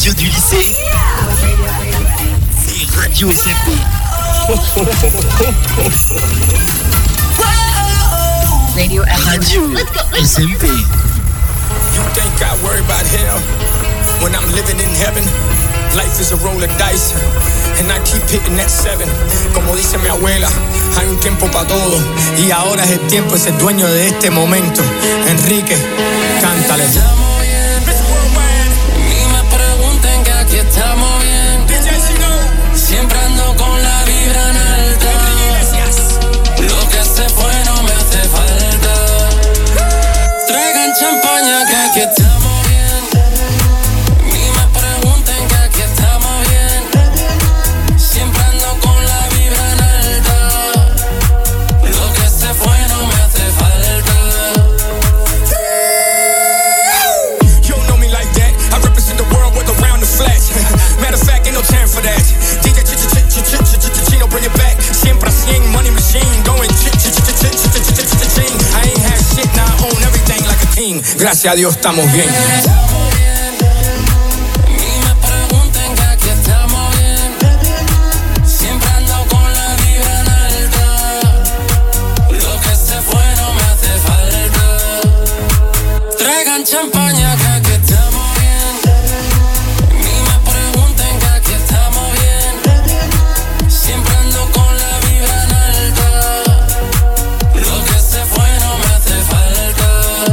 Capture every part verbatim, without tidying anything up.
radio du lycée. C'est Radio S M P. Radio, radio S M P. You think I worry about hell when I'm living in heaven? Life is a roll of dice and I keep hitting that seven. Como dice mi abuela, hay un tiempo para todo y ahora es el tiempo, es el dueño de este momento. Enrique, cántale. Estamos bien, ni me pregunten que aquí estamos bien. Siempre ando con la vibra en alta. Lo que se fue no me hace falta. Traigan champaña que aquí estamos bien. Ni me pregunten que aquí estamos bien. Siempre ando con la vibra en alta. Lo que se fue no me hace falta. You don't know me like that. I represent the world with around the flash. Matter of fact, ain't no time for that. D J Chino, bring it back. Siempre cien, money machine, going ch-ch-ch-ch-ch-ch-ch-ch-ch-ch-ch-ch. I ain't had shit, now I own everything like a team. Gracias a Dios estamos bien. Estamos bien. Ni me pregunten que aquí estamos bien. Siempre ando con la vibra en alta. Lo que se fue no me hace falta. Traigan champaña que aquí estamos bien. Ni me pregunten que aquí estamos bien. Siempre ando con la vibra en alta. Lo que se fue no me hace falta.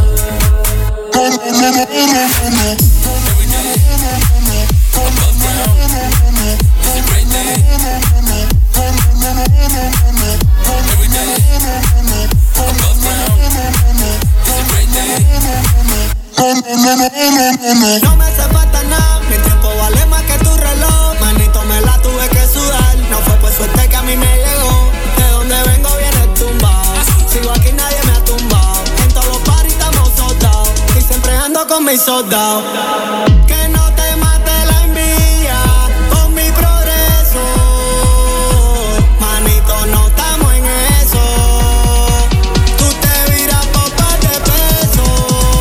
No me hace falta nada, mi tiempo vale más que tu reloj. Manito, me la tuve que sudar. No fue por suerte que a mí me llegó. De donde vengo viene tumbado. Sigo aquí, nadie me ha tumbado. En todos los parties estamos soldados. Y siempre ando con mis soldados. Que no te mate la envidia con mi progreso. Manito, no estamos en eso. Tú te viras por par de pesos.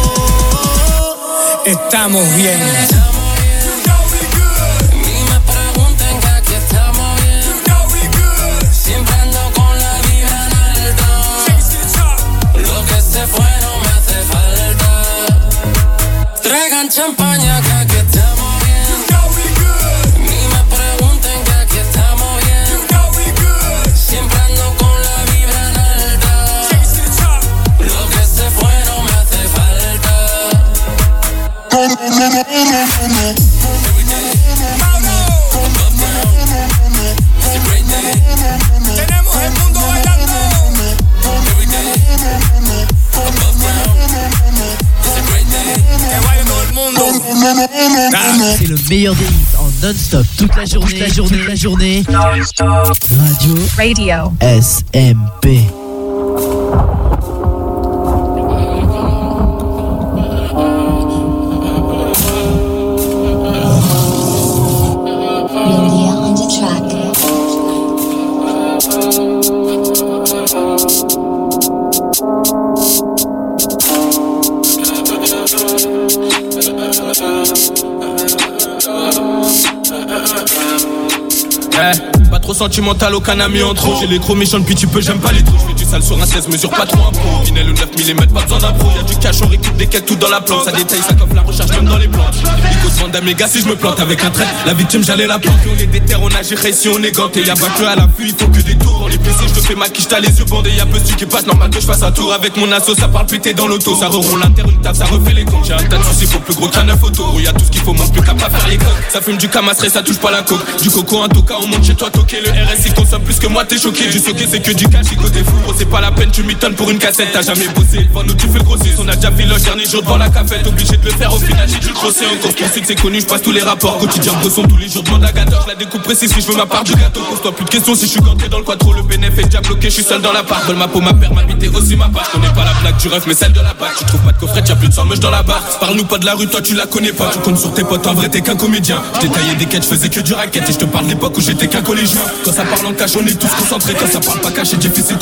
Estamos bien. Estamos bien. Ni me pregunten que aquí estamos bien. Siempre ando con la vibra en alta. Lo que se fue no me hace falta. Traigan champaña que aquí estamos bien. Ni me pregunten que aquí estamos bien. Siempre ando con la vibra en alta. Lo que se fue no me hace falta. Tenemos el mundo bailando. Que baile todo el mundo. C'est le meilleur des hits en non-stop toute la journée, toute la journée, toute la journée. Radio, Radio S M P. India on the track. Eh, pas trop sentimental, aucun ami en trop. J'ai les gros méchants depuis tu peux, j'aime pas les trous. J'fais du sale sur un seize, mesure pas trop un pro. Vinel ou neuf millimètres, pas besoin d'un pro. Y'a du cash, on récupère des quêtes tout dans la plante. Ça détaille, ça coffre la recherche même dans les plantes. Nico demande à mes gars si je me plante avec un trait. La victime, j'allais la planter. On est déter, on agit si on est ganté. Y'a pas que à l'affût, il faut que des tours. On les blessés, je te fais mal, qui t'as les yeux bandés. Y'a peu de qui passe, normal que je fasse un tour. Avec mon asso, ça parle pété dans l'auto. Ça reroule l'inter, une table, ça refait les comptes. J'ai un tas de soucis, faut plus gros qu'un neuf auto. Y'a tout ce qu'il faut, mon plus qu'à pas faire les codes. Ça fume du camastré, ça touche pas la coke. Du coco, un toca, on monte chez toi, toquer. Le R S, il consomme plus que moi, t'es choqué. Du soqué, c'est que du cash, Chico, t'es fou. Gros, c'est pas la peine, tu m'étonnes pour une cassette. T'as jamais bossé, devant nous, tu fais le grossiste. On a déjà fait le dernier jour devant la cafette. Obligé de le faire, au final, j'ai dû le crosser. Encore pour ceux que c'est connu, je passe tous les rapports. Quotidien, bosson tous les jours, demande à gâteau. Je la découpe précise si je veux ma part du gâteau. Pose-toi plus de questions si je suis ganté dans le quattro. Le bénéf est déjà bloqué, je suis seul dans la part. Colle ma peau, ma paire, m'habiter aussi ma part. Je connais pas la plaque du ref, mais celle de la bac. Tu trouves pas de coffret, y'a plus de cent meuches dans la barre. Parle-nous pas de la rue, toi tu la connais pas. Tu comptes sur tes potes, en vrai t'es qu'un comédien. Je détaillais des quêtes, je faisais que du racket. Et je te parle de l'époque où j'étais qu'un collégien. Quand ça parle en cash, on est tous concentrés. Quand ça parle pas cash, c'est difficile concentrant.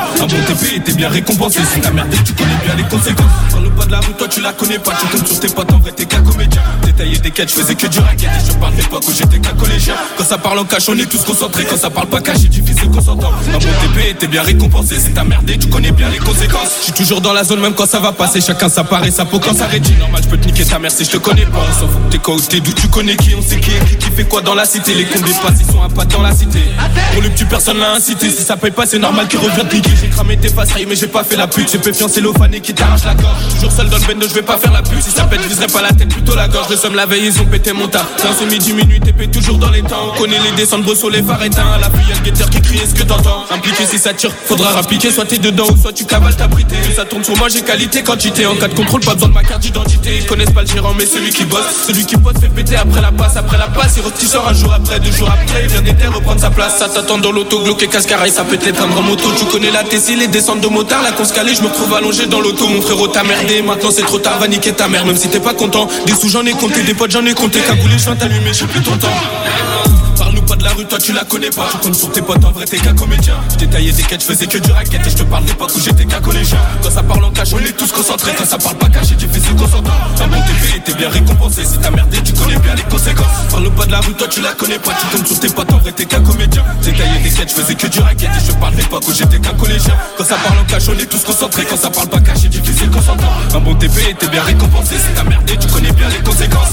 Un bon T P et t'es bien récompensé. Si t'as merdé, tu connais bien les conséquences. Sur le pas de la rue, toi tu la connais pas. Tu comptes sur tes potes, en vrai t'es qu'un comédien. Détailler des quêtes, je faisais que du racket. Et je parle de l'époque où j'étais qu'un collégien. Quand ça parle en cash, on est tous concentrés. Quand ça parle pas caché, difficile qu'on s'entend. Un bon T P et t'es bien récompensé. Si t'as merdé, tu connais bien les conséquences. Je suis toujours dans la zone même quand ça va passer. Chacun sa part et sa peau quand ça rédit. Normal, je peux te niquer ta mère si je te connais pas. On s'en fout que t'es quoi ou t'es d'où tu connais qui. On sait qui est qui, qui fait quoi dans la cité. Les combis passent, ils sont un pas dans la cité. Pour le petit personne l'a incité. Si ça paye pas, c'est normal qu'il revient de piquer. J'ai cramé tes faces, mais j'ai pas fait la pute. J'ai fait fiancer l'ophané qui t'arrache la gorge. Toujours seul dans le bendo, je vais pas faire la pute. Si ça pète, je viserai pas la tête, plutôt la gorge. Le somme la veille, ils ont pété mon tas. C'est midi, minuit, T P toujours dans les temps. On connaît les descentes, Brosseau, les phares éteints. À la pluie, y'a le guetteur qui crie, est-ce que t'entends? Impliqué si ça tire, faudra rappliquer. Soit t'es dedans ou soit tu cavales ta brité. Ça tourne sur moi, j'ai qualité, quantité. En cas de contrôle, pas besoin de ma carte d'identité. Ils connaissent pas le gérant, mais celui qui bosse. Celui qui pote fait péter après la passe. Après la passe, il retisseur un jour après, deux jours après. Il vient d'été reprendre sa place. Ça t'attend dans l'auto, bloqué cascaraille, ça peut t'éteindre en moto. Tu connais la Tessie, les descentes de motard. La course calée, je me retrouve allongé dans l'auto. Mon frérot t'a merdé, maintenant c'est trop tard, va niquer ta mère. Même si t'es pas content, des sous j'en ai compté, des potes j'en ai compté. Cagoulé, je viens t'allumer, j'ai plus ton temps. Parle-nous pas de la rue, toi tu la connais pas. Tu comptes sur tes potes, en vrai t'es qu'un comédien. Je détaillais des quêtes, je faisais que du racket. Et je te parle d'époque où j'étais qu'un collégien. Quand ça parle en cash, on est tous concentrés. Quand ça parle pas caché, difficile qu'on s'entend. Un bon T P et t'es bien récompensé. Si t'as merdé, tu connais bien les conséquences. Parle-nous pas de la rue, toi tu la connais pas. Tu comptes sur tes potes, en vrai t'es qu'un comédien. Détaillais des quêtes, je faisais que du racket. Et je te parle d'époque où j'étais qu'un collégien. Quand ça parle en cash, on est tous concentrés. Quand ça parle pas caché, difficile qu'on s'entend. Un bon T P et t'es bien récompensé. Si t'as merdé, tu connais bien les conséquences.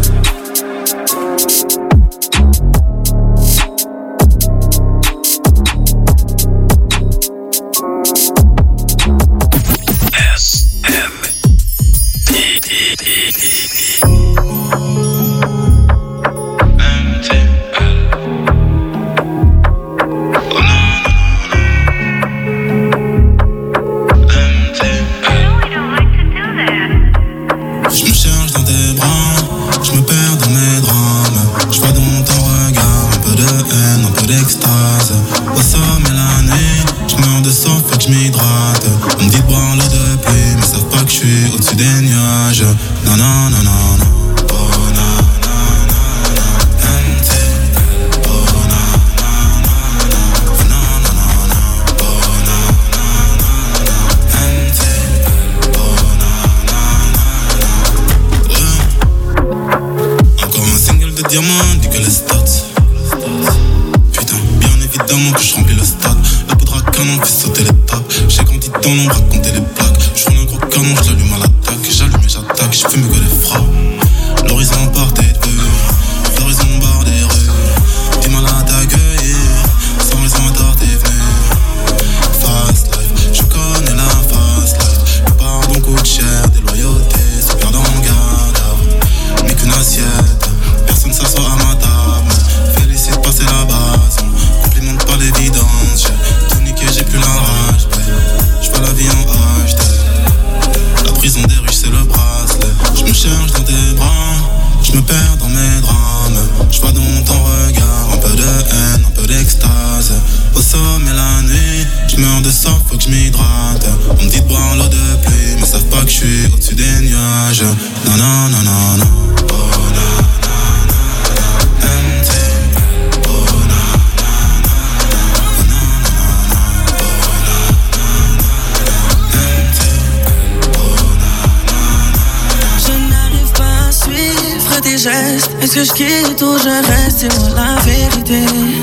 Est-ce que je quitte ou je reste, dis-moi la vérité.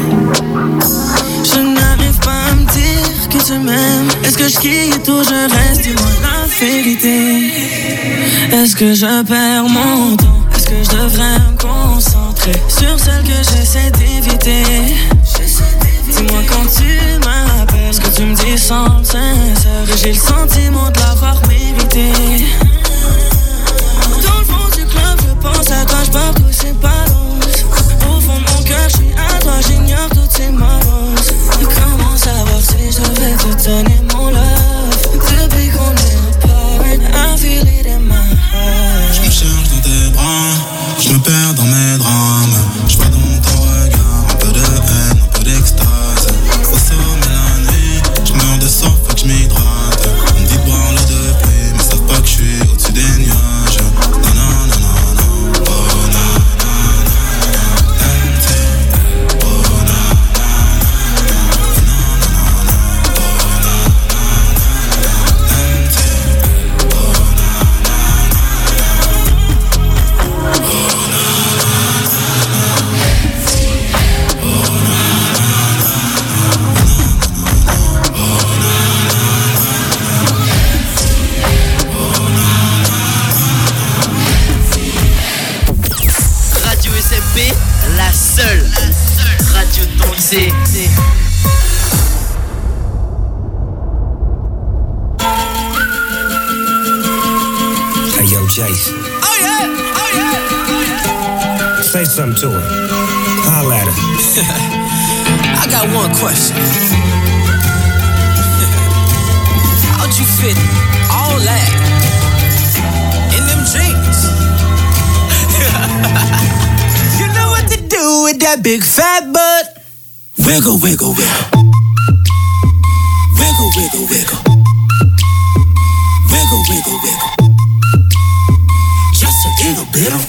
Je n'arrive pas à me dire que tu m'aimes. Est-ce que je quitte ou je reste, dis-moi la vérité. Est-ce que je perds mon temps? Est-ce que je devrais me concentrer sur celle que j'essaie d'éviter? Dis-moi quand tu m'appelles, ce que tu me dis semble sincère. Et j'ai le sentiment de l'avoir mérité. Dans le fond du club, je pense à toi, je parle tous ces balances. Au fond de mon cœur, je suis à toi, j'ignore toutes ces malances. Comment savoir si je devais te donner mon love? Depuis qu'on est apart, I feel it in my heart. Je me cherche dans tes bras, je me perds dans mes drames. Je vois dans ton regard un peu de haine, un peu d'extase. Au sommet la nuit, je meurs de soif, faut que je m'hydrate. On me dit de boire l'eau de pluie, mais savent pas que je suis au-dessus des nuages. Non, non, non, non, non. Oh, na, na, na, na. M T. Oh, na, na, na, na. Oh, na, na, na, na. Oh, na, na. radio de ton lycée. Hey yo, Jace. Oh yeah, oh yeah, oh yeah. Say something to her. Holla at her. I got one question. How'd you fit all that in them jeans? You know what to do with that big fat butt. Wiggle, wiggle, wiggle. Wiggle, wiggle, wiggle. Wiggle, wiggle, wiggle. Just a little bit of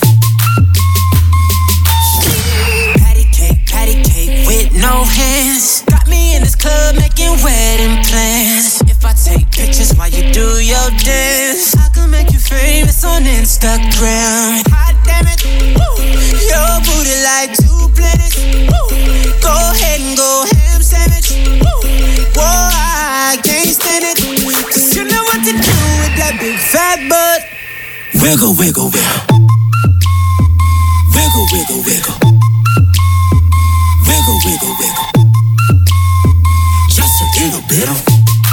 patty cake, patty cake with no hands. Got me in this club making wedding plans. If I take pictures while you do your dance, I can make you famous on Instagram. Hot damn it, woo. Your booty like two planets. Woo. Go ahead and go ham sandwich. Woo. Whoa, I can't stand it. Cause you know what to do with that big fat butt. wiggle, wiggle, wiggle. Wiggle, wiggle, wiggle. Wiggle, wiggle, wiggle. Just a little bit of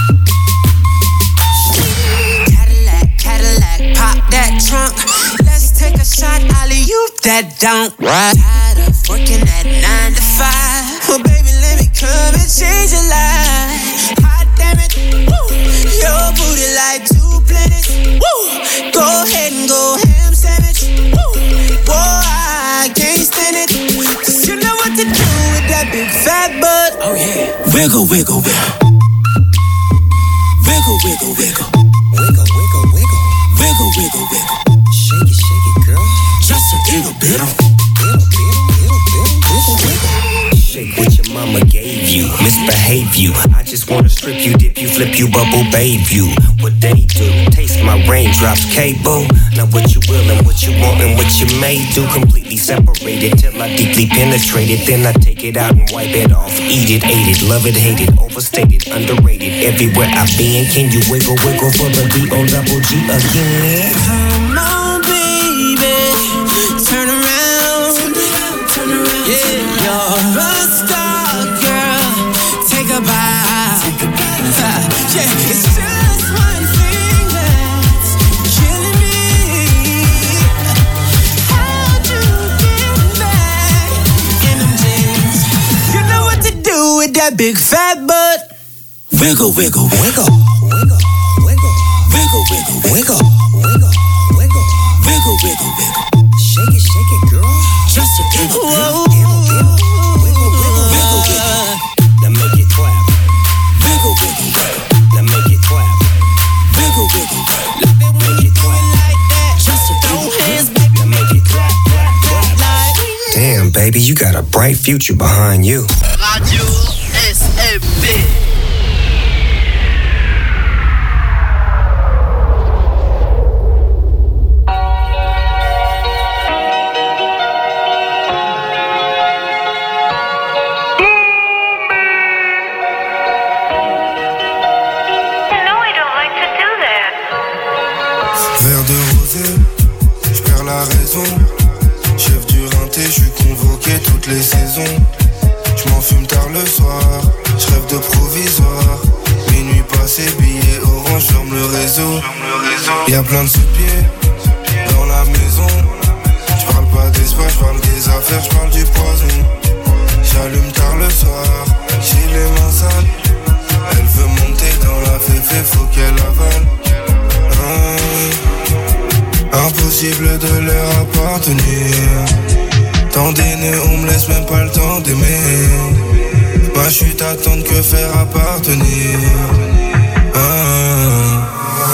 Cadillac, Cadillac, pop that trunk. Let's take a shot, alley-oop that don't. Tired of working at nine to five. Well, baby, let me come and change your life. Hot damn it, woo. Your booty like two planets. Woo. Go ahead and go ham sandwich. Woo. Boy, I can't stand it. Cause you know what to do with that big fat butt. Oh yeah. wiggle, wiggle, wiggle. Wiggle, wiggle, wiggle. Wiggle, wiggle, wiggle. Wiggle, wiggle, wiggle. Shake it, shake it, girl. Just a little bit of Little, little, little, little, wiggle, wiggle. Shake what your mama gave you, misbehave you. I just wanna strip you, dip you, flip you, bubble babe you. What they do, taste my raindrops, cable. Now what you will and what you want and what you may do. Completely separated till I deeply penetrate it. Then I take it out and wipe it off. Eat it, ate it, love it, hate it. Overstated, underrated. Everywhere I've been, can you wiggle, wiggle for the D O double G again? Come on, baby, turn around, turn around. Yeah, you're a star, girl. Take a bow. Yeah, it's just one thing that's killing me. How'd you get back in them jeans? You know what to do with that big fat butt. wiggle, wiggle, wiggle. Wiggle, wiggle, Wiggle, wiggle, wiggle. wiggle, wiggle, wiggle. Wiggle, wiggle, wiggle. Shake it, shake it, girl. Just a little bit of Wiggle, wiggle, wiggle, wiggle, wiggle, wiggle. Now make it clap. Wiggle, wiggle, wiggle. Now make it clap. Wiggle, wiggle, wiggle. Make it clap. Just a Throw little bit. hands, baby, Now make it clap, clap, clap. like. Damn, baby, you got a bright future behind you. Radio S M B. Verre de rosé, je perds la raison. Chef du rinté, je suis convoqué toutes les saisons. Je m'en fume tard le soir, je rêve de provisoire. Minuit passé, billets orange, ferme le réseau. Y'a plein de sous-pieds dans la maison. Je parle pas d'espace, je parle des affaires, je parle du poison. J'allume tard le soir, j'ai les mains sales. Elle veut monter dans la féfé, faut qu'elle avale. Impossible de leur appartenir. Tant d'aînés, on me laisse même pas le temps d'aimer. Ma chute attend que faire appartenir. Ah.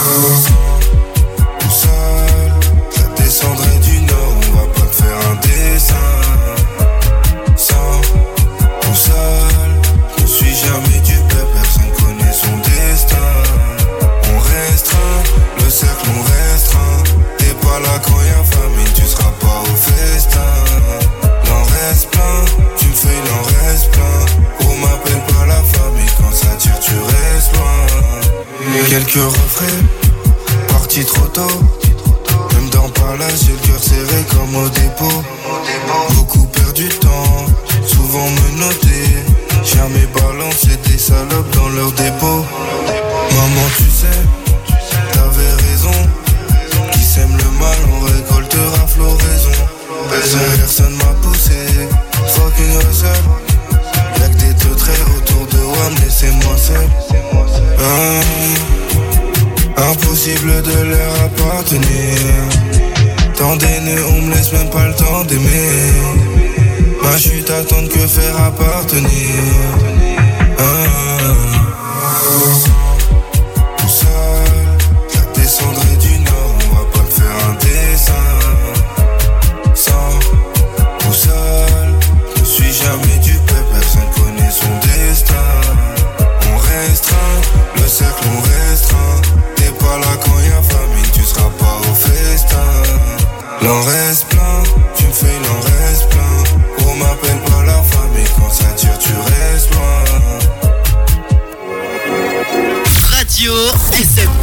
Tout seul, ça descendrait du nord. On va pas te faire un dessin. Sans, tout seul, je ne suis jamais dupe. Personne connaît son destin. On restreint, le cercle on restreint. T'es pas là quand y'a famille, tu seras pas au festin. L'en reste plein, tu me fais l'en reste plein. On m'appelle pas la famille, quand ça tire tu restes loin. Quelques refrains, parti trop tôt. Même dans Palace, j'ai le cœur serré comme au dépôt. Beaucoup perdu de temps, souvent me noter. personne m'a poussé. Fucking hustle. Y'a que des teutrés autour de WAM, laissez-moi seul. Ah, impossible de leur appartenir. Tant d'aînés, on me laisse même pas le temps d'aimer. Ma chute attend que faire appartenir. Ah, tout seul, la descendrai du nord, on va pas faire un dessin. Sans boussole, je suis jamais du peuple, personne connaît son destin. On restreint, le cercle on restreint. T'es pas là quand y'a famine, tu seras pas au festin. L'en reste plein, tu me fais l'en reste plein. On m'appelle pas la famille, quand ça tire tu restes loin. Radio S M P.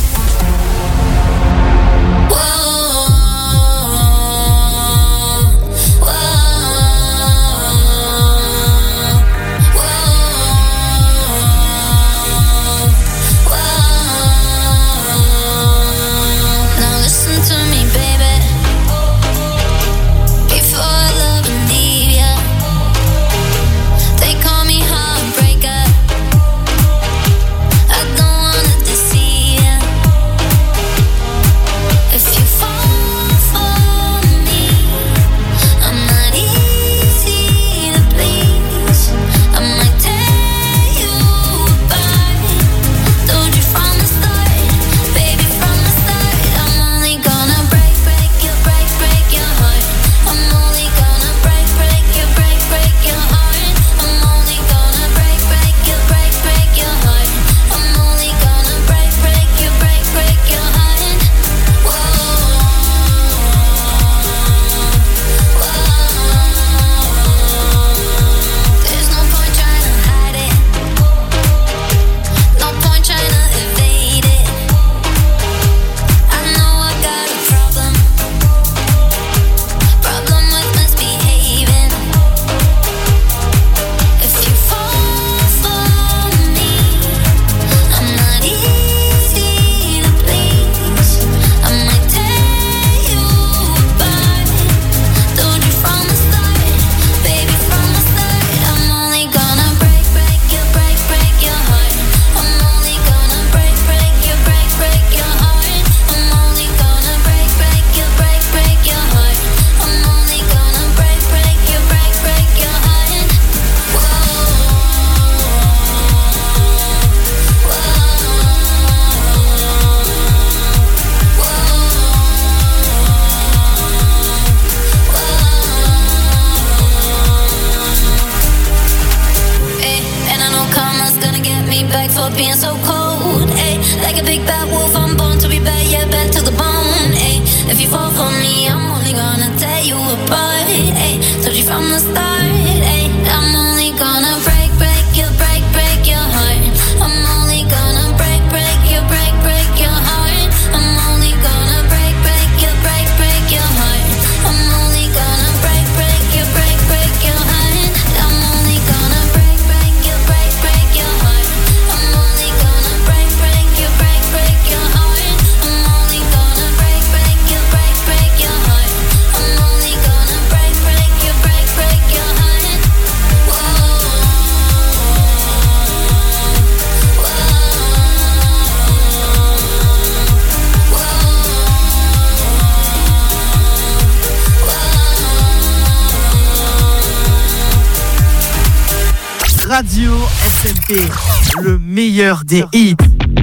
Radio S M P, le meilleur des hits.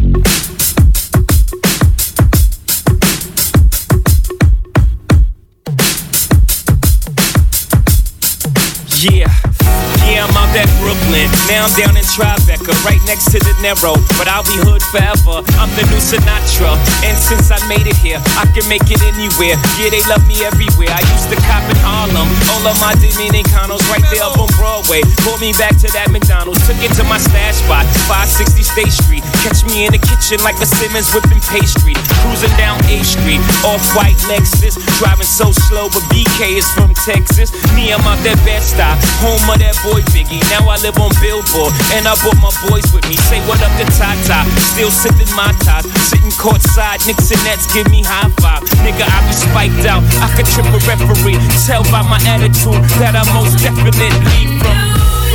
Yeah. Yeah, I'm out at Brooklyn. Now I'm down in Tribeca, right next to the Narrow. But I'll be hood forever. I'm the new Sinatra. And since I made it here, I can make it anywhere. Yeah, they love me everywhere. I used to cop in Harlem. All of my Dominicanos right there up on Broadway. Pulled me back to that McDonald's. Took it to my stash spot, five sixty State Street. Catch me in the kitchen like a Simmons whipping pastry. Cruising down A Street, off-white Lexus. Driving so slow, but B K is from Texas. Me, I'm out that Bed-Stuy, home of that boy boy Biggie. Now I live on Billboard, and I brought my boys with me. Say what up to Tata, still sipping my top. Sitting courtside, Knicks and Nets give me high five. Nigga, I be spiked out, I could trip a referee. Tell by my attitude that I most definitely from.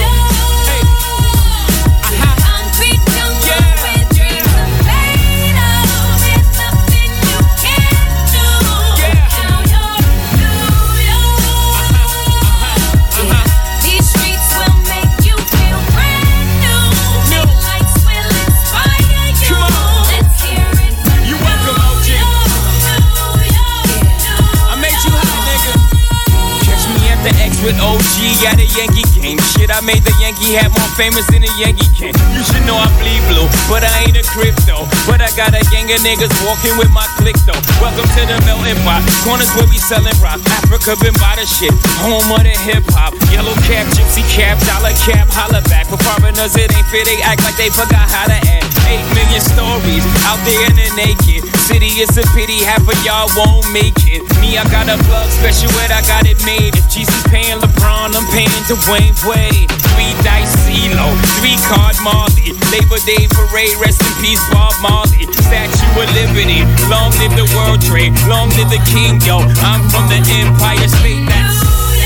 With O G at a Yankee game. Shit, I made the Yankee hat more famous than a Yankee can. You should know I bleed blue, but I ain't a crypto. But I got a gang of niggas walking with my click though. Welcome to the melting pot. Corners where we selling rock. Africa been by the shit. Home of the hip hop. Yellow cap, gypsy cap, dollar cap, holla back. For foreigners it ain't fair, they act like they forgot how to act. Eight million stories out there in the naked city. It's a pity half of y'all won't make it. Me, I got a plug special ed, I got it made. If Jesus paying LeBron, I'm paying Dwayne Wade. Three dice CeeLo, three card Marley. Labor Day parade, rest in peace Bob Marley. Statue of Liberty, long live the World Trade, long live the King, yo. I'm from the Empire State. That's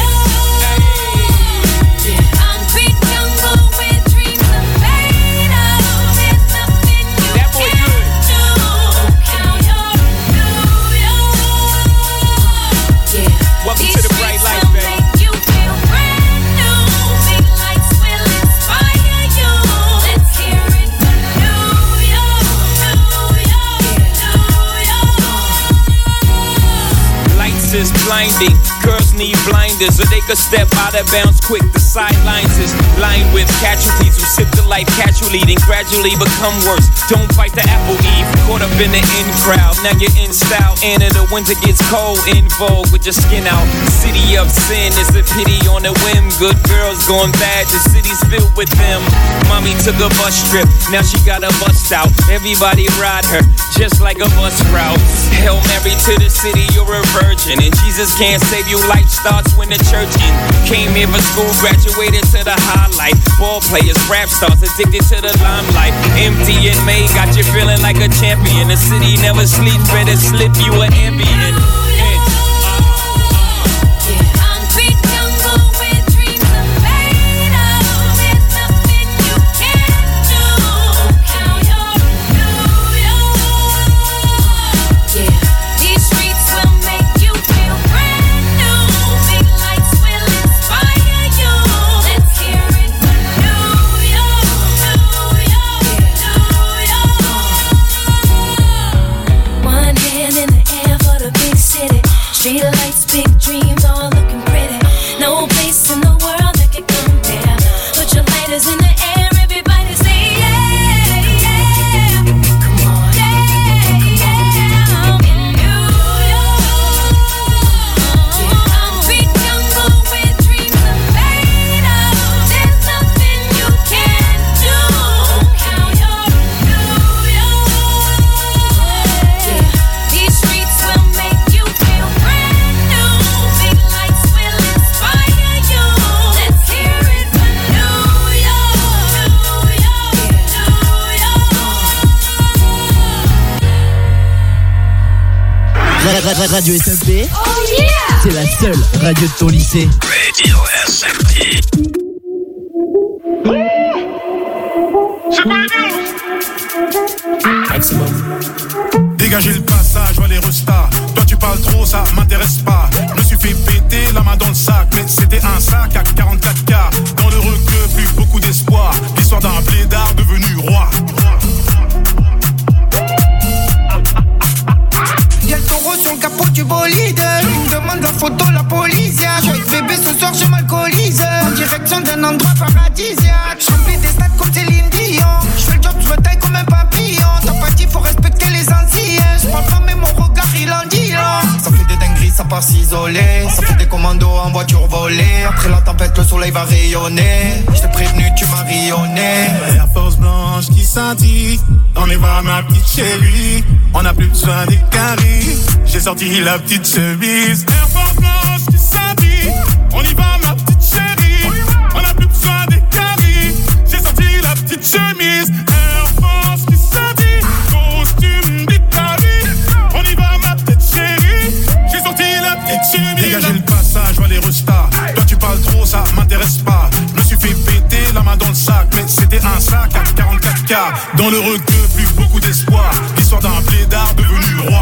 is blinding. Girls need blinders so they could step out of bounds quick. The sidelines is lined with casualties who sip the life casually, then gradually become worse. Don't fight the apple eve. Caught up in the in crowd, now you're in style. And in the winter gets cold, in vogue with your skin out. City of sin is a pity on a whim. Good girls going bad, the city's filled with them. Mommy took a bus trip, now she got a bust out. Everybody ride her, just like a bus route. Hail Mary to the city, you're a virgin. And Jesus can't save you, life starts when the church in. Came here for school, graduated to the highlight. Ball players, rap stars, addicted to the limelight. Empty in May, got you feeling like a champion. The city never sleeps, better slip you an ambient. Street lights, big dreams, all looking pretty. No place in the world that could compare. Put your lighters in the air, everybody say yeah, yeah. Come on, yeah, yeah. I'm in New York. Concrete jungle where dreams are made of. There's nothing you can't do. Now you're New York. Yeah. These streets will make you feel brand new. Big lights will inspire you. Let's hear it for New York. New York, Ra- ra- ra- Radio S M P, Oh yeah! c'est la seule radio de ton lycée. Radio S M P. C'est quoi les news? Maximum. Dégagez le passage, vois les restas. Toi tu parles trop, ça m'intéresse pas. Je me suis fait péter la main dans le sac, mais c'était un sac à quarante-quatre K. Dans le requeu, plus beaucoup d'espoir. L'histoire d'un blédard devenu roi. Y'a le taureau sur le capot du bolide. Il me demande la photo, la police. Je suis avec bébé ce soir, je m'alcoolise. En direction d'un endroit paradisiaque. J'remplis des stades comme Céline Dion. J'fais le job, j'me taille comme un papillon. T'as pas dit, faut respecter les anciens. J'parle pas, mais mon regard il en dit long. Ça fait des dingueries, ça part s'isoler. Ça fait des commandos en voiture volée. Après la tempête, le soleil va rayonner. J't'ai prévenu, tu m'as rayonné. Air Force blanche qui scintille. On y va ma petite chérie. On a plus besoin des caries. J'ai sorti la petite chemise. Air Force blanche qui scintille. On y va ma petite chérie. On a plus besoin Dégagez le passage, vois les restas. Toi tu parles trop, ça m'intéresse pas. Je me suis fait péter la main dans le sac, mais c'était un sac à quarante-quatre K. Dans le requeu, plus beaucoup d'espoir. L'histoire d'un blédard devenu roi.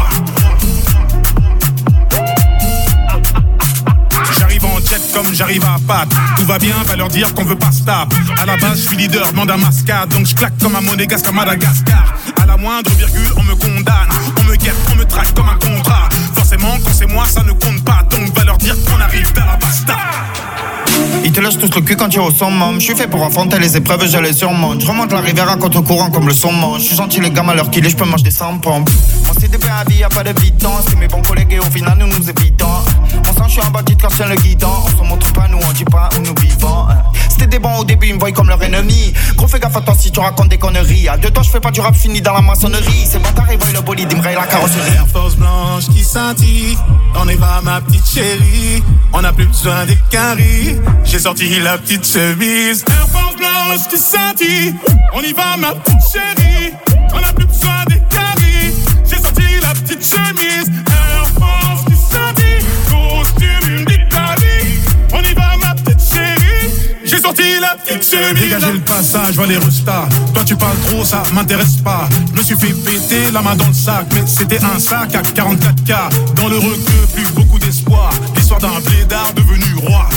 J'arrive en jet comme j'arrive à Pâques. Tout va bien, va leur dire qu'on veut pas stop. À la base, je suis leader, demande à Mascade. Donc je claque comme un monégasque à Madagascar. À la moindre virgule, on me condamne. On me guette, on me traque comme un contrat. Forcément, quand c'est moi, ça ne compte pas. Donc va leur dire qu'on arrive dans la basta. Ils te lâchent tous le cul quand tu es au summum. Je suis fait pour affronter les épreuves, je les surmonte. Je remonte la rivière à contre-courant comme le saumon. Je suis gentil les gamins à l'heure qu'il est, je peux manger sans pompe. Mon C D P à vie, y'a pas de bidon. C'est mes bons collègues et au final nous nous évitons. Mon sang, je suis un bandit quand je tiens le guidon. On se montre pas, nous on dit pas où nous vivons. C'était des bons au début, ils me voient comme leur ennemi. Gros fais gaffe à toi si tu racontes des conneries. À deux temps je fais pas du rap fini dans la maçonnerie. C'est bon t'arrives, voient le bolide, ils me rayent la carrosserie. Air Force blanche qui scintille. On y va ma petite chérie. On a plus besoin des caries. J'ai sorti la petite chemise. Air Force blanche qui scintille. On y va ma petite chérie. On a plus besoin des caries. J'ai sorti la petite chemise. Air Force qui scintille. Costume d'Italie. On y va ma petite chérie. J'ai sorti la petite chemise. Dégagez le passage, vois les restas. Toi tu parles trop, ça m'intéresse pas. Je me suis fait péter la main dans le sac, mais c'était un sac à quarante-quatre K. Dans le requeu, plus beaucoup d'espoir. L'histoire d'un blédard devenu roi.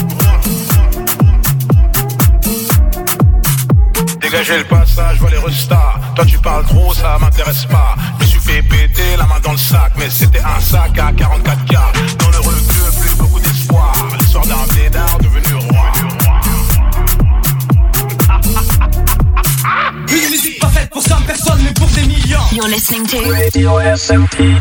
Dégagez le passage, vois les restas. Toi tu parles trop, ça m'intéresse pas. Je me suis fait péter la main dans le sac, mais c'était un sac à quarante-quatre K. Dans le requeu, plus beaucoup d'espoir. L'histoire d'un blédard devenu roi. Une musique pas faite pour cent personnes, mais pour des millions. You're listening to Radio S M T.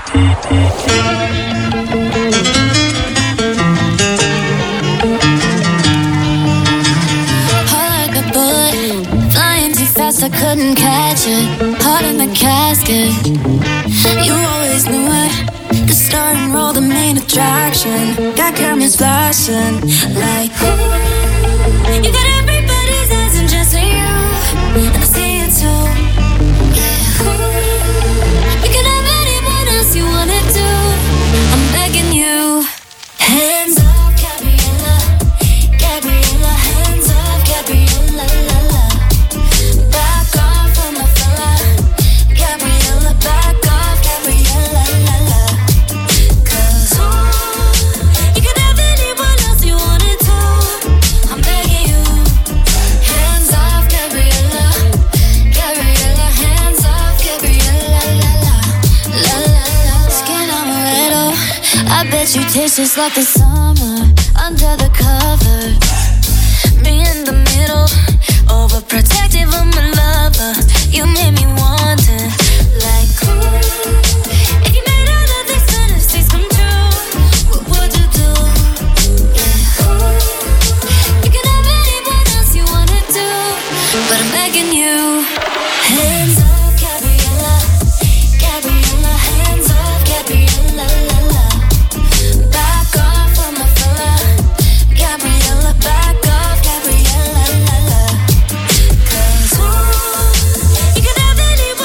I couldn't catch it, heart in the casket. You always knew it, the star and roll, the main attraction. Got cameras flashing like ooh. You got everybody's eyes and just you, and I see it too. Yeah, ooh. You can have anyone else you wanna do. I'm begging you, hands off, Gabriella, Gabriella, hands off, Gabriella, la la. Back off from my fella, Gabriella, back off, Gabriella, la la. Cause ooh, you can have anyone else you wanna do. I'm begging you, hands off, Gabriella, Gabriella, hands off, Gabriella, la la, la la la. Skin amaretto, I bet you taste just like the summer under the cover. Me in the middle, overprotective of my lover. You made me want it, like ooh. If you made all of these fantasies come true, what would you do? Yeah, ooh. You can have anyone else you wanna do, but I'm begging you, hands off, Gabriella, Gabriella, hands off, Gabriella, la la. Back off from my fella, Gabriella, back off, Gabriella, la la. Cause ooh, you can have anyone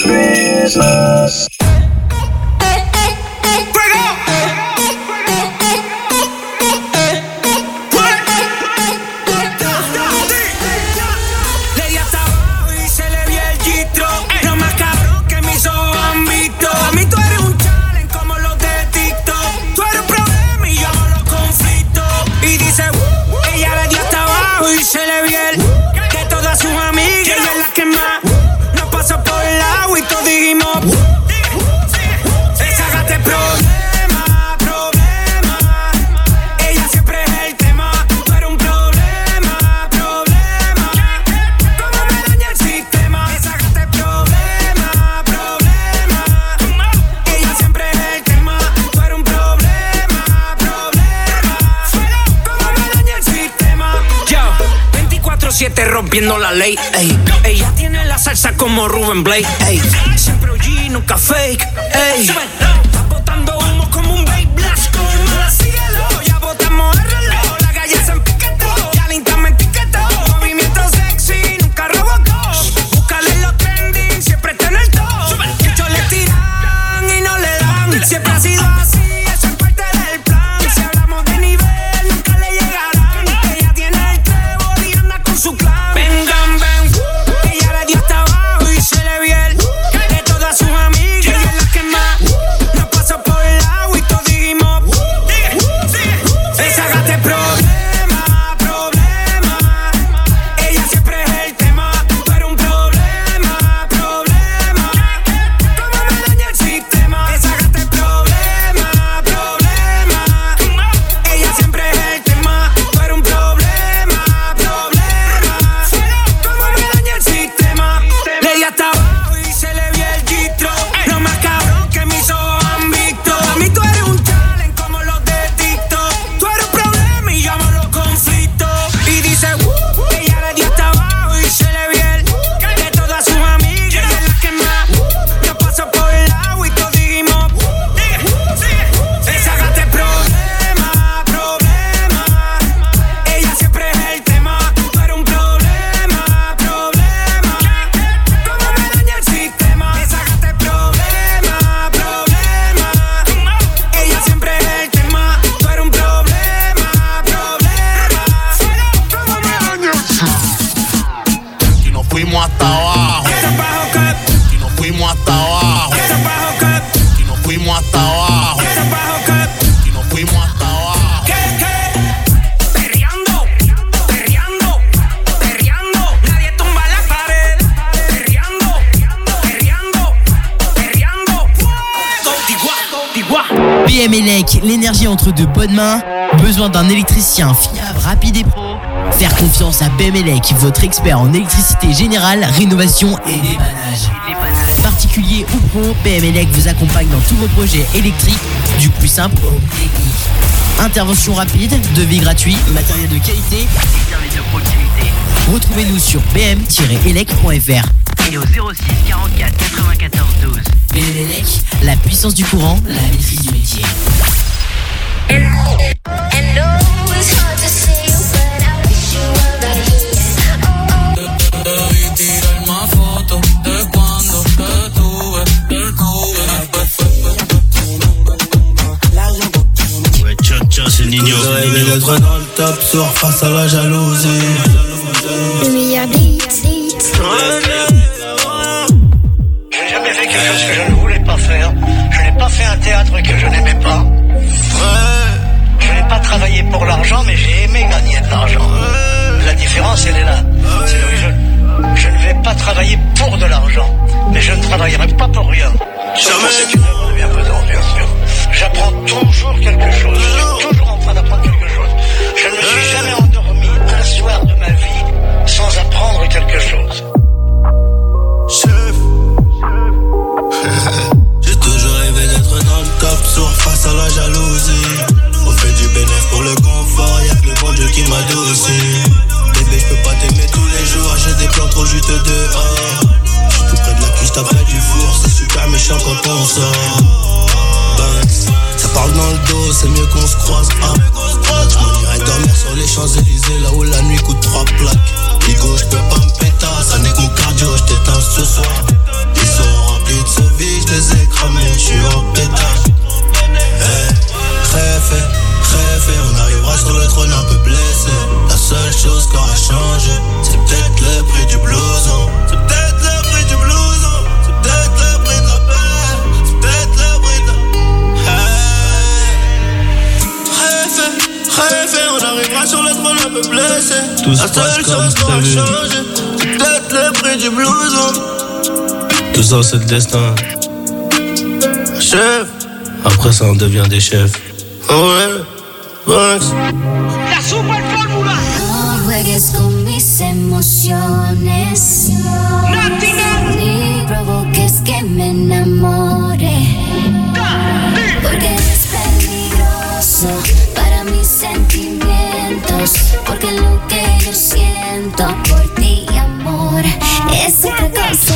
Jesus. Rompiendo la ley, ey. Ella tiene la salsa como Rubén Blake, ey. Siempre O G, nunca fake, ey. Está botando humo como un Babe Blast, como una cielo. Ya botamos el reloj, la calle se empiquetó. Ya linda me etiquetó. Movimiento sexy, nunca robocó. Búscale los trending, siempre está en el top. Muchos le tiran y no le dan. Siempre ha sido así, eso es parte del plan. Si hablamos de nivel, nunca le llegarán. Ella tiene el trébol y anda con su clan. B M L E C, l'énergie entre de bonnes mains. Besoin d'un électricien fiable, rapide et pro? Faire confiance à B M L E C, votre expert en électricité générale, rénovation et dépannage. Particulier ou pro, B M L E C vous accompagne dans tous vos projets électriques, du plus simple au plus technique. Intervention rapide, devis gratuit, matériel de qualité et service de proximité. Retrouvez-nous sur b m tiret elec point f r et au zéro six quarante-quatre quatre-vingt-quatorze douze. B M L E C, la puissance du courant, la maîtrise du métier. Ouais, tcha tcha, c'est Nino. Rêver d'être dans le top sur face à la jalousie. Le meilleur des hits. J'ai jamais fait quelque chose que je ne voulais pas faire. Je n'ai pas fait un théâtre que je n'aimais pas. Ouais. Je n'ai pas travaillé pour l'argent, mais j'ai aimé gagner de l'argent. Ouais. La différence, elle est là. Ouais. C'est que je, je ne vais pas travailler pour de l'argent, mais je ne travaillerai pas pour rien. Sauf que c'est une œuvre de bienfaisance, bien sûr. J'apprends toujours quelque chose. Je suis toujours en train d'apprendre quelque chose. Je ne me suis jamais endormi un soir de ma vie sans apprendre quelque chose. Chef. J'ai toujours rêvé d'être dans le top sur face à la jalousie. On fait du bénéfice pour le confort, y'a que le bon Dieu qui m'adoucit. Bébé, je peux pas t'aimer tous les jours, j'ai des plans trop juste dehors. J'suis tout près de la cuisse, après du four, c'est super méchant quand on sort. Banks, ça parle dans le dos, c'est mieux qu'on se croise. Ah. J'm'en irai dormir sur les Champs-Élysées, là où la nuit coûte trois plaques. Ligo, j'peux pas me péter, ça n'est que mon cardio, j't'éteins ce soir. Ils sont prend la faiblesse. Tout se La passe seule comme chose qu'on a prévu. changé, c'est peut-être le prix du blouson. Tout ça c'est le destin. Chef. Après ça on devient des chefs. Ouais, Banks. La super fórmula. No juegues con mis emociones. Ni provoques que me enamore. Porque es peligroso para mis sentimientos. Porque lo que yo siento por ti, amor, es otra cosa.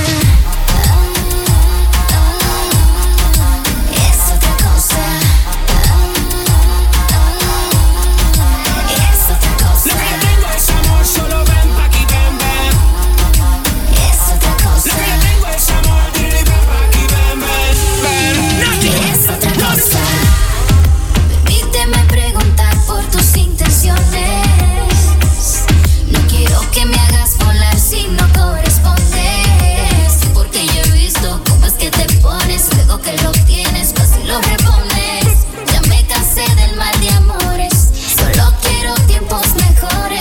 No quiero que me hagas volar si no correspondes. Porque yo he visto cómo es que te pones. Luego que lo tienes, casi lo repones. Ya me cansé del mal de amores. Solo quiero tiempos mejores.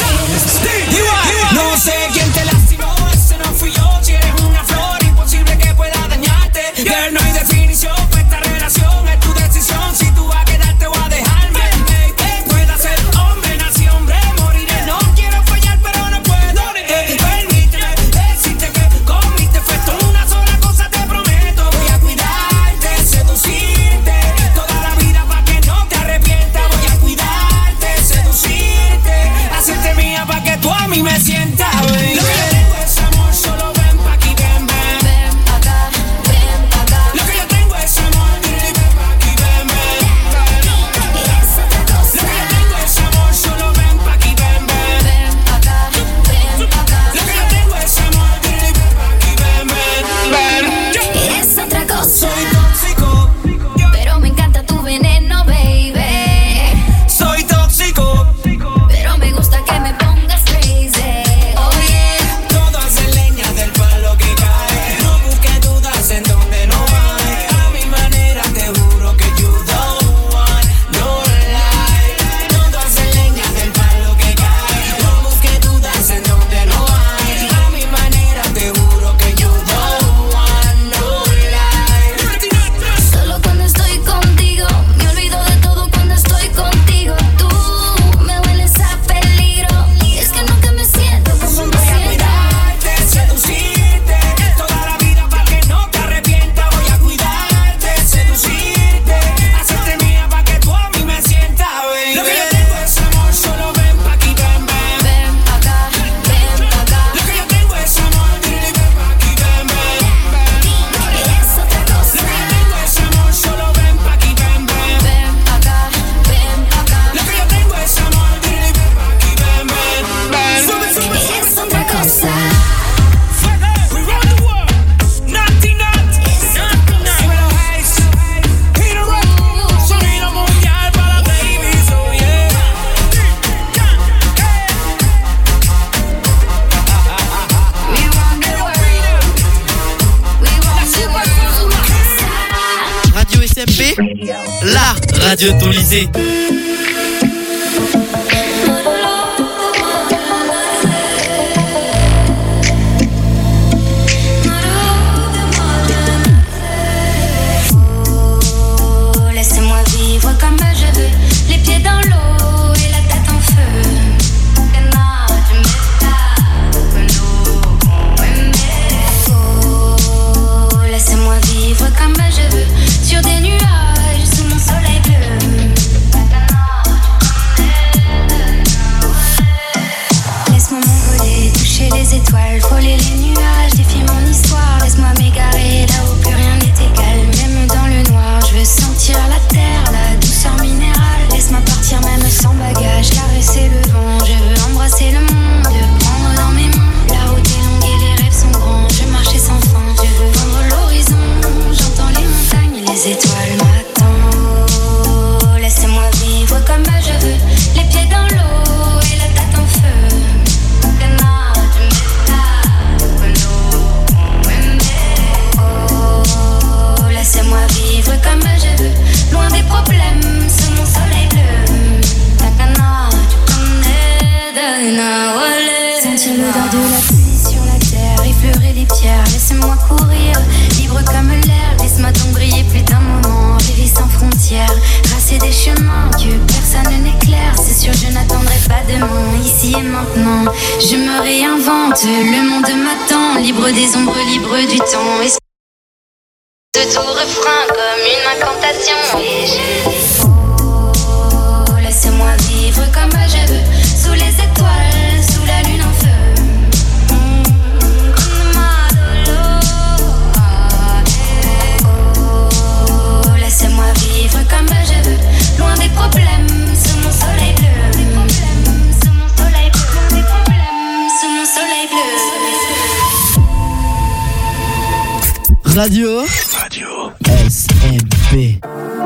No sé quién te lastimó, ese no fui yo. Si eres una flor, imposible que pueda dañarte. Girl, no hay definición para esta relación. Es tu decisión, si tú vas a quedarte o a dejarme. Hey, hey, pueda ser hombre, nací hombre, moriré. No quiero fallar, pero no puedo. Hey, permíteme decirte que con mis defectos una sola cosa te prometo. Voy a cuidarte, seducirte toda la vida pa' que no te arrepientas. Voy a cuidarte, seducirte, hacerte mía pa' que tú a mí me sientas, baby. Lo que yo tengo es amor, solo ven pa' aquí, ven, ven. Ven pa' acá, ven pa' acá. Lo que yo tengo es amor, dile, ven pa' aquí, ven, ven. Es otra cosa. Lo que yo tengo es amor, solo ven pa' aquí, ven, ven. Ven pa' acá, ven pa' acá. Lo que yo tengo es amor, dile, ven pa' aquí, ven, ven. Es otra cosa. Soy tóxico, pero me encanta tu veneno, baby. soy tóxico, Pero me gusta que me pongas crazy. Oh yeah. todo hace leña del palo que cae. No busques dudas en donde no hay. A mi manera te juro que you don't want no lie. Todo hace leña del palo que cae. No busques dudas en donde no hay. A mi manera te juro que you don't want no lie. Solo cuando estoy contigo, me olvido de todo cuando estoy contigo. Tú me hueles a peligro y es que nunca me siento como me Voy a siento. cuidarte, seducirte toda la vida pa' que no te arrepientas. Voy a cuidarte, seducirte, hacerte mía pa' que tú a mí me sientas, baby. Lo que yo tengo es amor, solo ven pa' aquí, ven, ven. Ven acá, ven acá. Lo que yo tengo es amor, dile, ven pa' aquí, ven, ven. Es otra cosa. Lo que yo tengo es amor, solo ven pa' aquí, ven, ven. Ven acá, ven acá. Lo que yo tengo es amor, dile, ven pa' aquí, ven, ven. Sube, sube, sube, Es otra cosa. we run the world. Naughty, naughty, naughty, naughty. Dímelo, Hayes. Hit it right. Sonido mundial para las babies, oh yeah. We run the world. We run the world. Radio S M P, la radio de ton lycée. Oh, laissez-moi vivre comme je veux, les pieds dans l'eau et la tête en feu. Que no, tu me que no, oh, laissez-moi vivre comme je veux, sur des nuages sous mon soleil bleu. Laisse-moi m'envoler, toucher les étoiles, frôler les nuages, défier mon histoire. Laisse-moi m'égarer là où plus rien n'est égal, même dans le noir. Je veux sentir la terre, la douceur minérale. Laisse-moi partir même sans bagage, caresser le vent. Je veux embrasser le monde, prendre dans mes mains. La route est longue et les rêves sont grands. Je veux marcher sans fin, je veux vendre l'horizon. J'entends les montagnes et les étoiles m'attendent. Oh, laissez-moi vivre comme je veux, les pieds dans l'eau et la tête en feu. Que no, tu me que no, oh, laissez-moi vivre comme je veux, loin des problèmes sous mon soleil bleu. Que no, tu connais. Je me réinvente, le monde m'attend, libre des ombres, libre du temps. Et ce tout refrain comme une incantation. Et je dis oh, laissez-moi vivre comme je veux, sous les étoiles, sous la lune en feu. Laissez-moi vivre comme je veux, loin des problèmes, sous mon soleil bleu. Des problèmes, sous mon soleil bleu. Des problèmes, sous mon soleil bleu. Radio. Radio. S M P.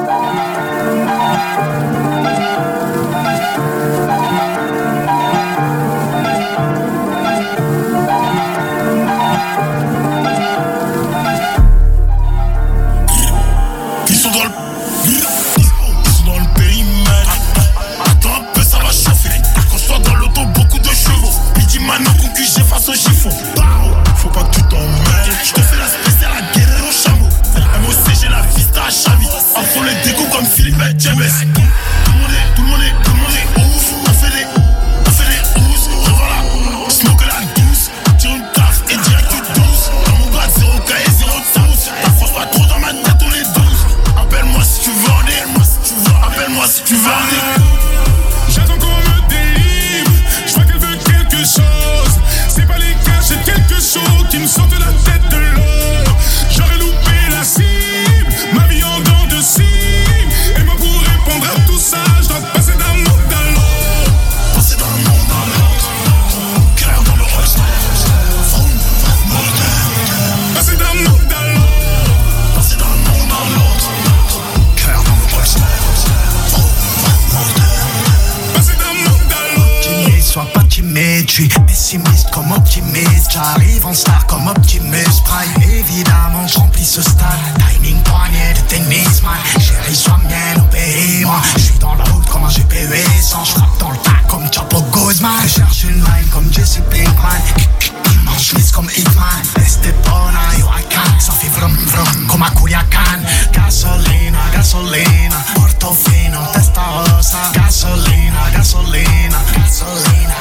Faut pas que tu t'emmènes. Je te fais la spéciale à guerre au chameau. M O C, j'ai la vista à Chavi. Afro les décos comme Philippe et James. Tout le monde est, tout le monde est, tout le monde est ouf. T'as fait des, t'as fait des housses. Revoilà, smoke la douce. Tire une taf et direct tu douce. Dans mon bras, zéro K et zéro sauce. Ta force pas trop dans ma tête, on est douze. Appelle-moi si tu veux en est. Appelle-moi si tu veux en est. J'attends qu'on me délivre. Je vois qu'elle veut quelque chose. C'est pas les cash, c'est quelque chose qui me sort de la tête de l'or. J'aurais loupé la cible, ma vie en dents de cible. Et moi pour répondre à tout ça, je dois passer d'un monde à l'autre. Passer d'un monde à l'autre. Cœur dans le holster. Vroom, moderne. Passer d'un monde à l'autre. Passer d'un monde à l'autre. Cœur dans le holster. Vroom, moderne. Passer d'un monde à l'autre. Optimiste, sois pas timide, je suis pessimiste comme optimiste. J'arrive en star comme Optimus Prime. Évidemment, je remplis ce stade. Timing poignet de tennis, man. Chérie, sois mienne, obéis-moi. Je suis dans la route comme un G P U sans. Je frappe dans le tas comme Chapo Guzman. Je cherche une line comme Jesse Pinkman. Mange lisse comme Hitman. Estepona, yo I can. Ça fait vrum vrum comme à Culiacan. Gasolina, gasolina. Portofino, Testarossa. Gasolina, gasolina, gasolina.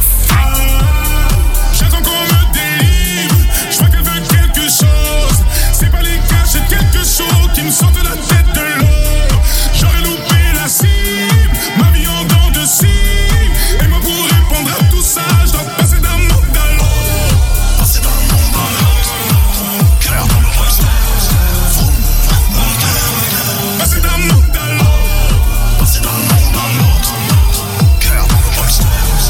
J'attends qu'on me délivre. Je vois qu'elle veut quelque chose. C'est pas les cash, c'est quelque chose qui me sort de la tête de l'or. J'aurais loupé la cible, ma vie en dents de cible. Et moi pour répondre à tout ça, je dois passer d'un monde à l'autre. Passer d'un monde à l'autre. Cœur dans le holster. Vroom, moderne. Passer d'un monde à l'autre. Passer d'un monde à l'autre. Cœur dans le holster.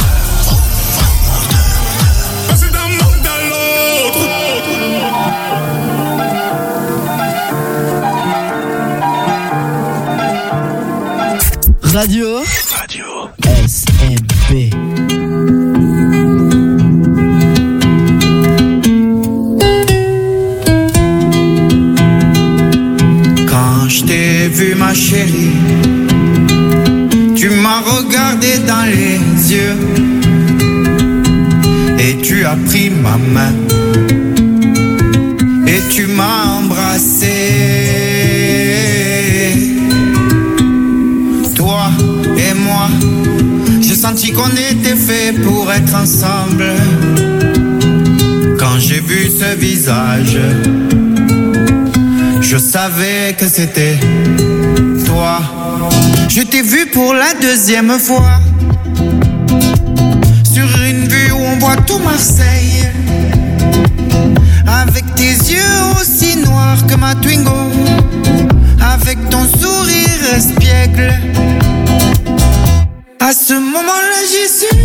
Passer d'un monde à l'autre. Radio. Radio. S M P. Quand je t'ai vu ma chérie, tu m'as regardé dans les yeux et tu as pris ma main et tu m'as embrassé. Toi et moi, j'ai senti qu'on était fait pour être ensemble. Quand j'ai vu ce visage, je savais que c'était toi. Je t'ai vu pour la deuxième fois sur une vue où on voit tout Marseille, avec tes yeux aussi noirs que ma Twingo, avec ton sourire espiègle. À ce moment-là, j'ai su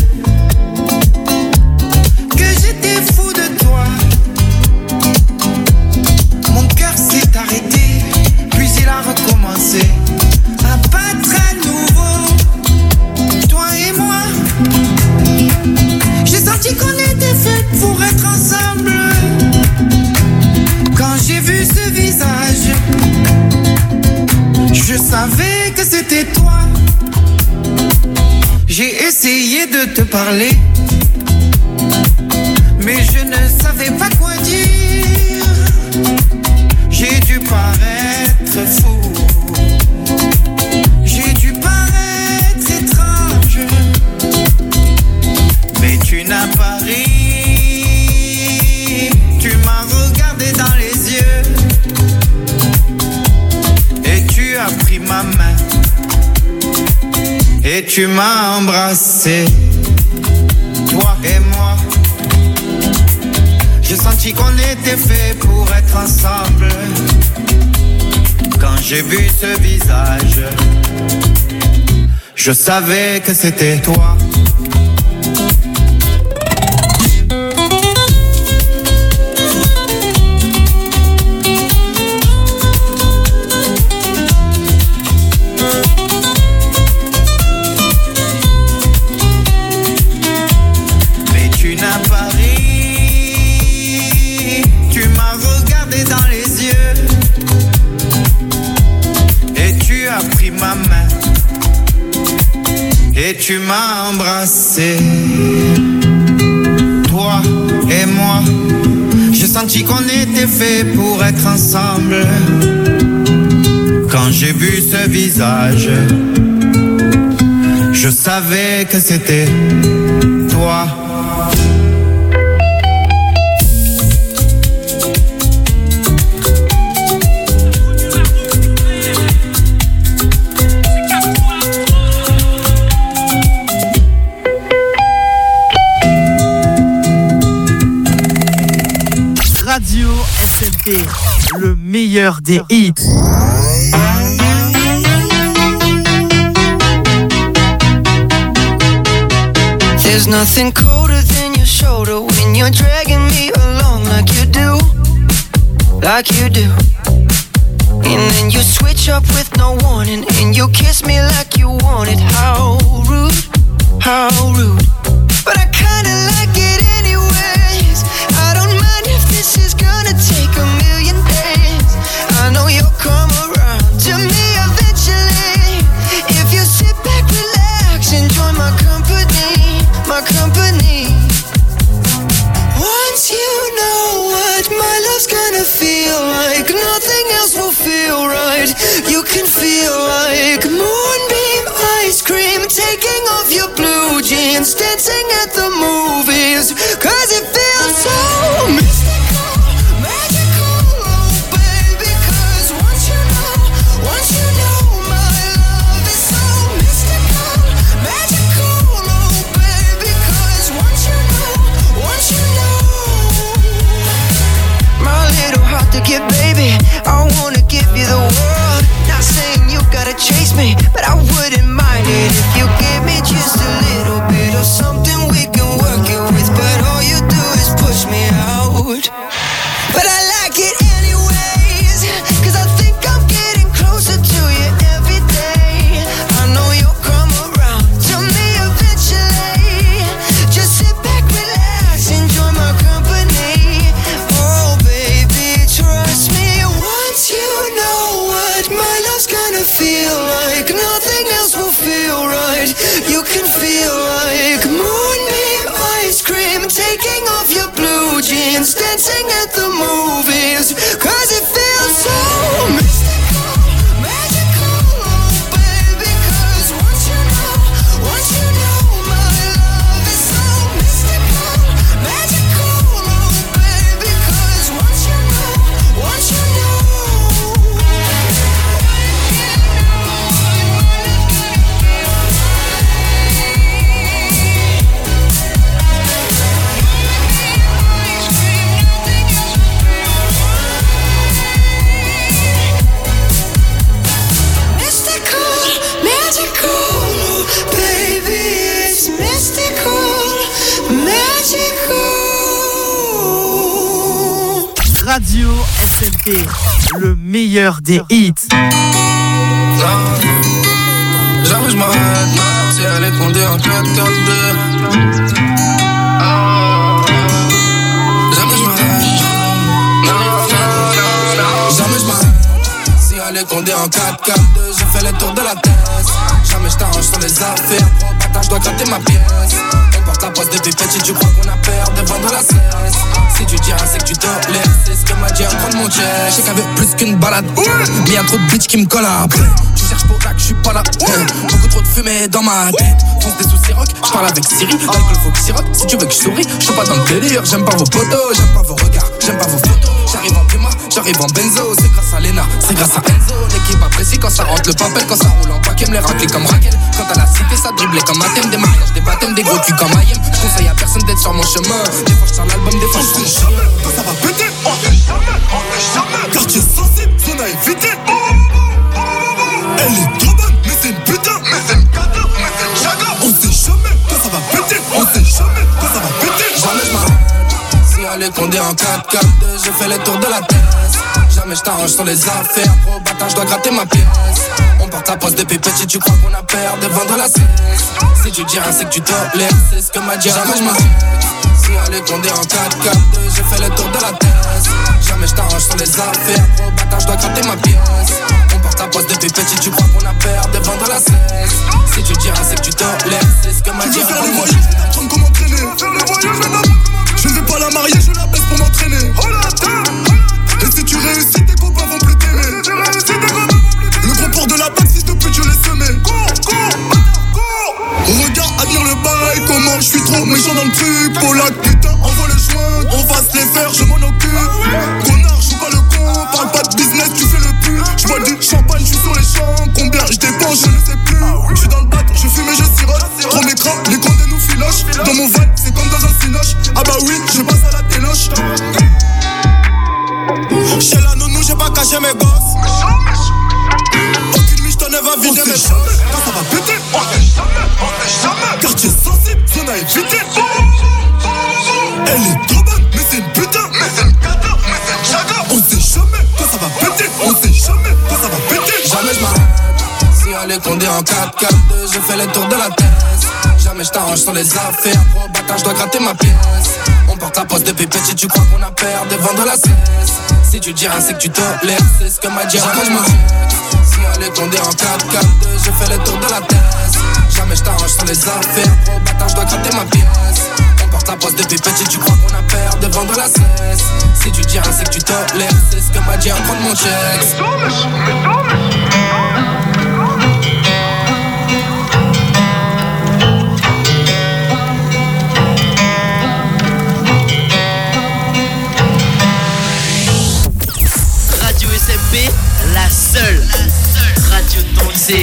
que j'étais fou de toi. Mon cœur s'est arrêté, puis il a recommencé à battre à nouveau. Toi et moi, j'ai senti qu'on était fait pour être ensemble. Quand j'ai vu ce visage, je savais que c'était toi. J'ai essayé de te parler, mais je ne savais pas quoi dire. J'ai dû paraître fou, j'ai dû paraître étrange, mais tu n'as main et tu m'as embrassé. Toi et moi, j'ai senti qu'on était fait pour être ensemble. Quand j'ai vu ce visage, je savais que c'était toi. Et tu m'as embrassé. Toi et moi, j'ai senti qu'on était fait pour être ensemble. Quand j'ai vu ce visage, je savais que c'était toi. Radio S M P, le meilleur des hits. There's nothing colder than your shoulder when you're dragging me along like you do, like you do. And then you switch up with no warning and you kiss me like you want it. How rude, how rude. But I kinda like it anyways. I don't mind if this is gonna take a million days. I know you'll come around to me eventually. If you sit back, relax, enjoy my company, my company. Once you know what my love's gonna feel like, nothing else will feel right. You can feel like moonbeam ice cream, taking off your blue jeans, dancing at the movies, cause it feels so mystical, magical, oh baby. Cause once you know, once you know my love is so mystical, magical, oh baby. Cause once you know, once you know, my little heart to get, baby, I wanna give you the world. Not saying you gotta chase me, but I wouldn't mind it if you give me just a little bit of something we can work it with. But all you do is push me out. But I like it anyways, cause I think I'm getting closer to you every day. I know you'll come around to me eventually. Just sit back, relax, enjoy my company. Oh baby, trust me. Once you know what my love's gonna feel like, nothing else will feel right. You can feel like moonbeam ice cream, taking off your blue jeans, dancing at the movies, cause it feels so mystical, magical, oh baby. Cause once you know, once you know my love is so mystical, magical, oh baby. Cause once you know, once you know. Radio S M P, le meilleur des hits. Jamais je m'arrête, si elle est condée en quatre quatre deux. Jamais je m'arrête, non, non, non, non. Jamais je m'arrête, si elle est condée en quatre quatre deux. J'ai fait le tour de la tête, jamais je t'arrange sur les affaires. Gros bâtard, je dois gratter ma pièce. On porte la poste depuis petit, tu crois qu'on a peur de vendre la cesse. Si tu dis rien, c'est que tu te laisses. C'est ce que m'a dit un grand de mon jet. Je sais qu'avec plus qu'une balade, mais y'a trop de bitch qui me collent après. Tu cherches pour que je suis pas là. Beaucoup trop de fumée dans ma tête. Fonce des sous siroc, je parle avec Siri. L'alcool faut que siroc, si tu veux que je souris. Je suis pas dans le délire, j'aime pas vos potos, j'aime pas vos regards, j'aime pas vos photos. J'arrive en puma, j'arrive en benzo. C'est grâce à Lena, c'est grâce à Enzo. L'équipe apprécie quand ça rentre le papel, quand ça roule en paquet, me les racler comme Raquel. Quand à la cité, ça driblait comme un thème. Des mariages, des baptêmes, des gros culs comme I M. Je conseille à personne d'être sur mon chemin. Des fois je sors l'album, des fois je sors jamais. Quand ça va péter, on sait jamais, on sait jamais. Quartier sensible, zone à éviter. Elle est trop bonne, mais c'est une putain, mais c'est une cata, mais c'est une chaga. On sait jamais quand ça va péter, on sait jamais quand ça va péter. Jamais je m'arrête. Si elle est condé en quatre quatre deux, j'ai fait les tours de la tête. Jamais je t'arrange sur les affaires, gros bâtard, je dois gratter ma pièce. On porte la poste depuis petit, tu crois qu'on a peur de vendre la cesse. Si tu dis rien, c'est que tu tolères, c'est ce que m'a dit. Jamais je m'arrête. Si elle est condé en quatre quatre deux, j'ai fait les tours de la tête. Jamais je t'arrange sur les affaires, gros bâtard, je dois gratter ma pièce. On porte la poste depuis petit, tu crois qu'on a peur de vendre la cesse. Si tu dis rien, c'est que tu tolères, c'est ce que m'a dit. Je vais faire le voyage, je vais t'apprendre comment m'entraîner. Je ne vais pas la marier, je la baisse pour m'entraîner. Et si tu réussis, tes copains vont plus t'aimer. Le gros port de la bague, si de pute, je l'ai semé. Regarde, admire le bail, comment je suis trop méchant dans le truc. Polak, putain, envoie le joint, on va se les faire, je m'en occupe. Connard, joue pas le con, parle pas de business, tu fais le pu. Je bois du champagne, je suis sur les champs. Combien je dépense, je ne sais plus. Je suis dans le bat, je fume et je sirote. Trop m'écran, les condés nous filochent. Dans mon vibe, c'est comme dans un cinoche. Ah bah oui, je passe à la téloche. Chez la nounou, j'ai pas caché mes gosses. Aucune miche t'en va vider mes choses. Quand ça va péter, on sait jamais, on sait jamais. Quartier sensible, zone à éviter. Elle est trop bonne, mais c'est une putain, mais c'est une cata, mais c'est une chaga. On sait jamais quand ça va péter, on sait jamais quand ça va péter. Jamais je m'arrête. Si elle est condé en quatre quatre deux, j'ai fait les tours de la tête. Jamais je t'arrange sur les affaires, gros bâtard, je dois gratter ma pièce. On porte la poste depuis petit, tu crois qu'on a peur de vendre la cesse. Si tu dis rien, c'est que tu tolères, c'est ce que m'a dit. Jamais je m'arrête. Si elle est condé en quatre quatre deux, j'ai fait les tours de la tête. Jamais je t'arrange sur les affaires, gros bâtard, je dois gratter ma pièce. On porte la poste depuis petit, tu crois qu'on a peur de vendre la cesse. Si tu dis rien, c'est que tu tolères, c'est ce que m'a dit à prendre mon chèque. La seule, la seule radio dansée.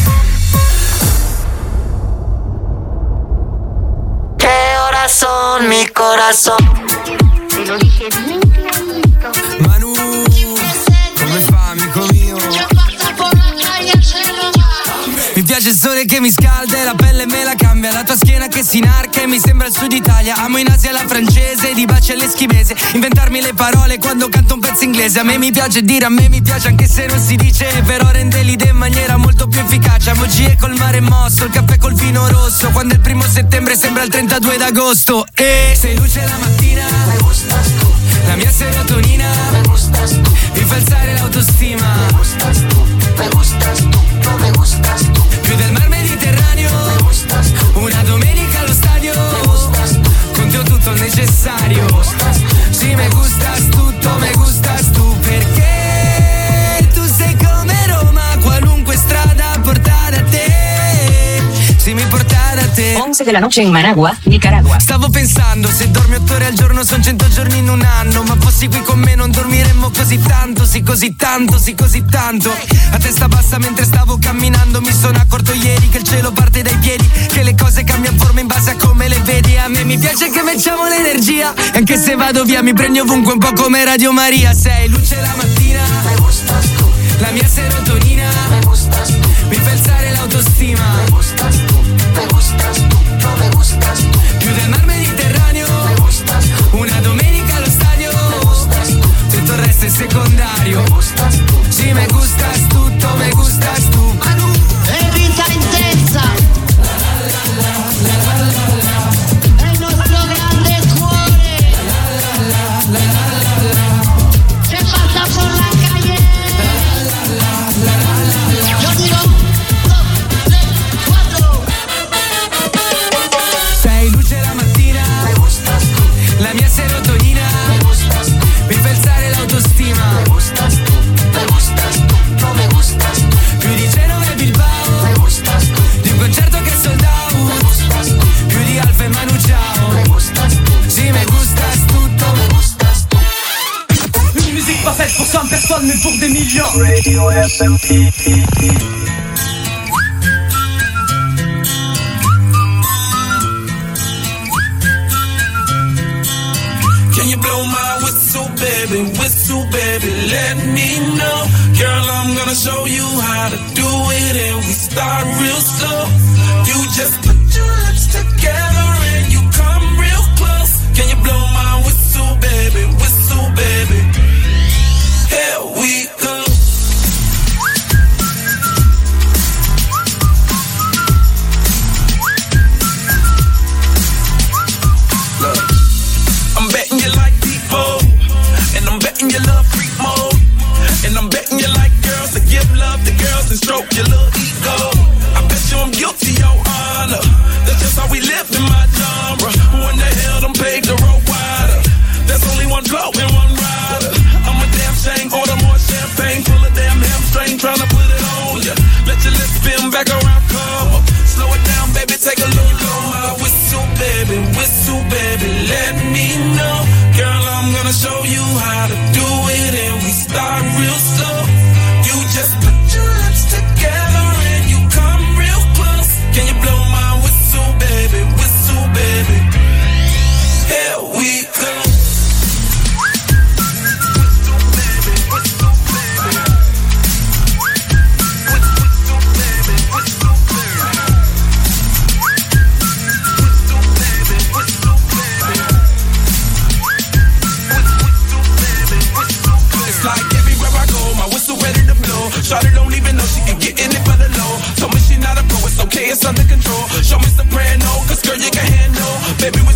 Que horas son, mi corazón? Te lo dije bien clarito. Manu, come fa, amico mio? Yo paso por la calle, se lo va. Mi piace il sole che mi scalda e la pelle me la cambia. La tua schiena che si inarca e mi sembra il sud Italia. Amo in Asia la francese, di baci all'eschimese. Inventarmi le parole quando canto un pezzo inglese. A me mi piace dire, a me mi piace anche se non si dice. Però rende l'idea in maniera molto più efficace. Emoji col mare mosso, il caffè col vino rosso. Quando è il primo settembre sembra il trentadue d'agosto. E sei luce la mattina, me gustas tu. La mia serotonina, me gustas tu. Mi fa alzare l'autostima, me gustas tu. Me gustas tu, no me gustas tu. Più del mar Mediterraneo, me gustas tu. Una domenica allo stadio, me gustas tu. Con te ho tutto il necessario, me gustas tu. Sì, me gustas tutto, me gustas tu. Perché tu sei come Roma, qualunque strada porta da te. Sì, mi porta da te. once de la noche in Managua, Nicaragua. Stavo pensando, se dormi otto ore al giorno son cento giorni in un anno. Ma fossi qui con me non dormiremmo così tanto. Sì, così tanto, sì, così tanto. A testa bassa mentre stavo camminando. Mi sono accorto ieri che il cielo parte dai piedi. Che le cose cambiano forma in base a come le vedi. A me mi piace che facciamo l'energia. E anche se vado via mi prendi ovunque, un po' come Radio Maria. Sei luce la mattina, me gustas tu. La mia serotonina, me gustas tu. Mi fa alzare l'autostima, me gustas tu. Me gustas tu, no me gustas tu. Più del mar Mediterraneo, me gustas tu. Una domenica allo stadio, me gustas tu. Tutto il resto è secondario, me gustas tu. Sì, me gustas tutto, me gustas tu. Manu è vita intensa. È il nostro grande cuore. Se passa por la calle. des millions. Radio S M P. Can you blow my whistle, baby, whistle, baby, let me know. Girl, I'm gonna show you how to do it, and we start real slow. You just put your lips together and you come real close. Can you blow my whistle, baby, whistle, baby? Here we go. Look, I'm betting you like people, and I'm betting you love freak mode, and I'm betting you like girls to give love to girls and stroke your little ego. I bet you I'm guilty, your honor. That's just how we live in my genre. Who in the hell done paved the road wider? There's only one blow and one rider. I'm a damn shame, order more champagne, full of damn hamstring, tryna put it on ya. Let your lips spin back around, come up. Slow it down, baby, take a look. Blow my whistle, baby, whistle, baby, let me know. Girl, I'm gonna show you how to do it, and we start real slow. You just put your lips together and you come real close. Can you blow my whistle, baby, whistle, baby? Here we go. Shawty don't even know she can get in it for the low. Told me she not a pro, it's okay, it's under control. Show me soprano, cause girl you can handle. Baby, we